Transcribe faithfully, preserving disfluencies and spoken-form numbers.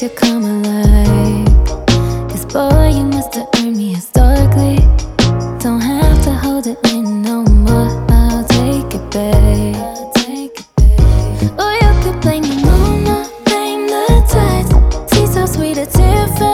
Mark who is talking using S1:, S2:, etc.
S1: makes you come alive. 'Cause boy, you must have earned me historically. Don't have to hold it in no more, I'll take it, babe. Or you could blame the moon or blame the tides. See so sweet a tear fell